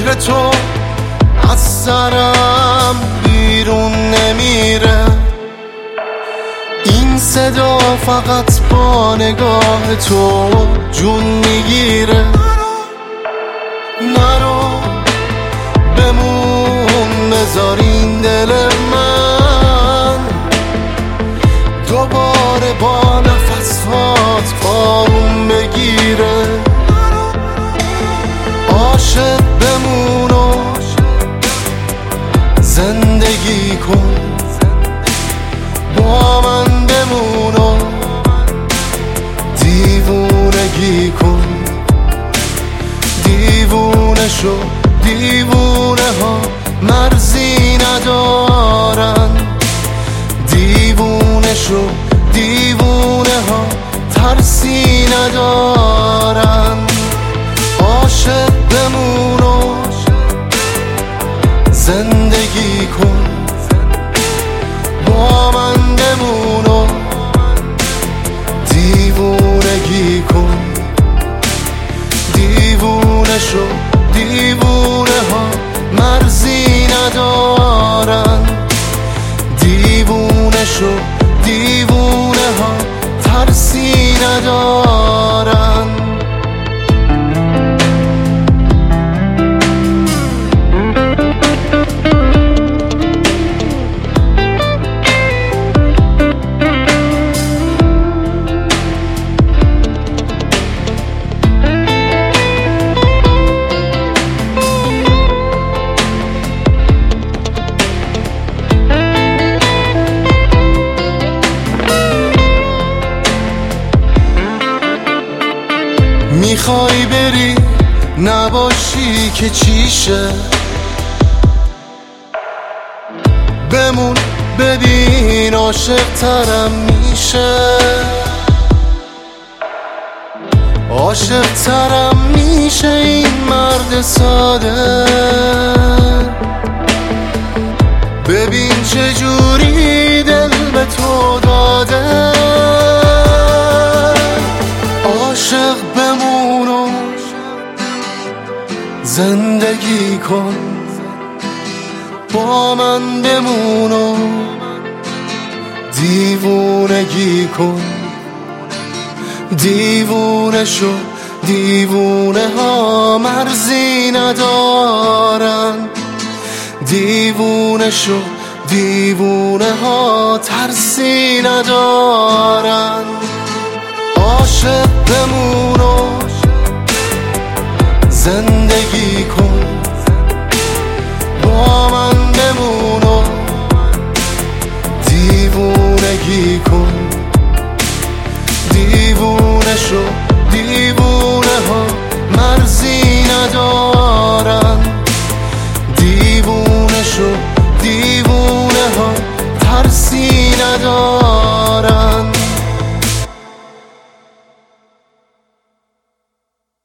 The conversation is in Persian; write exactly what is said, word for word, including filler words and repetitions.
فکر تو از سرم بیرون نمیره. این صدا فقط با نگاه تو جون میگیره. نرو بمون بذار این دل من دوباره با نفسات آروم بگیره. عاشق بمون و زندگی کن، با من بمون و دیوونگی کن. دیوونه شو، دیوونه ها مرزی ندارن. دیوونه شو، دیوونه ها ترسی ندارن. عاشق بمون و زندگی کن، با من بمون و دیوونگی کن. دیوونه شو، دیوونه ها مرزی ندارن. دیوونه شو، دیوونه ها ترسی ندارن. میخوای بری نباشی که چیشه؟ بمون ببین عاشق ترم میشه. عاشق ترم میشه این مرد ساده. ببین چجوری دل به تو داده. عاشق بمون و زندگی کن، با من بمون و دیوونگی کن. دیوونه شو، دیوونه ها مرزی ندارن. دیوونه شو، دیوونه ها ترسی ندارن. عاشق بمون و زندگی کن، با من بمون و دیوونگی کن.